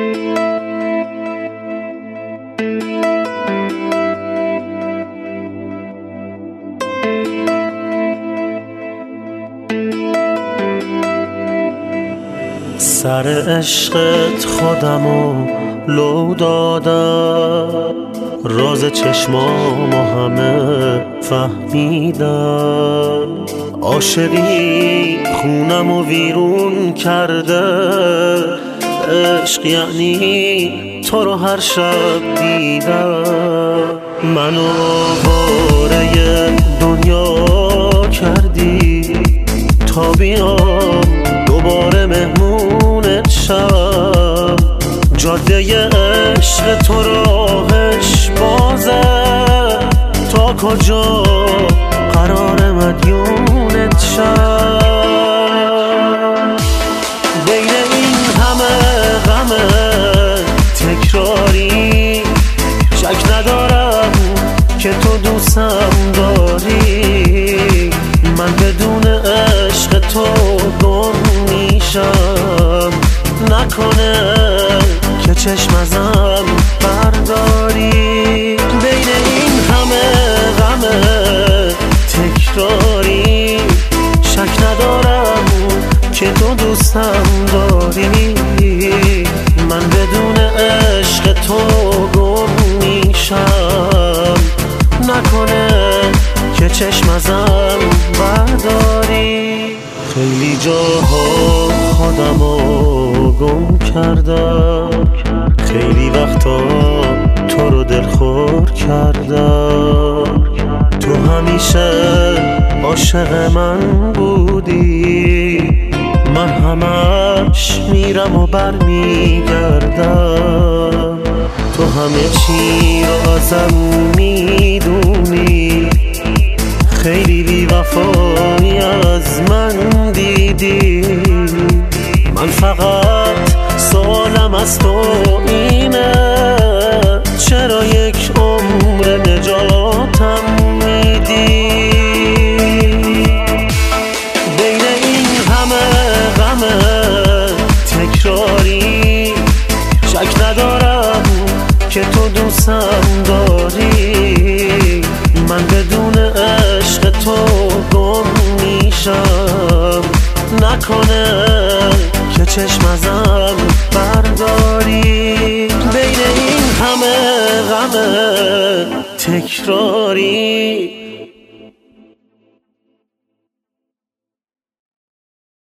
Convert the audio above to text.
سر عشقت خودمو لو دادم، راز چشمامو همه فهمیدم. عاشقی خونمو ویرون کرده، عشق یعنی تو رو هر شب دیدم. منو آواره دنیا کردی تا بیام دوباره مهمونت شم. جاده عشق تو راهش بازه، تا کجا قرار مدیونت شم. بین این همه غم تکراری، شک ندارم که تو دوستم داری. من بدون عشق تو گم میشم، نکنه که چشم ازم برداری. بین این همه غم تکراری، شک ندارم که تو دوستم داری. من بدون عشق تو گم میشم، نکنه که چشم ازم برداری. خیلی جاها خودمو گم کردم، خیلی وقتا تو رو دلخور کردم. تو همیشه عاشق من بودی، من همش میرم و برمیگردم. تو همه چی رو ازم میدونی، خیلی بی وفایی از من دیدی. من فقط سوالم از تو اینه، چرا یک عمر نجاتم میدی؟ بین این همه غم تکراری، شک ندارم که تو دوستم داری. من بدون عشق تو گم میشم، نکنه که چشم ازم برداری. بین این همه غم تکراری،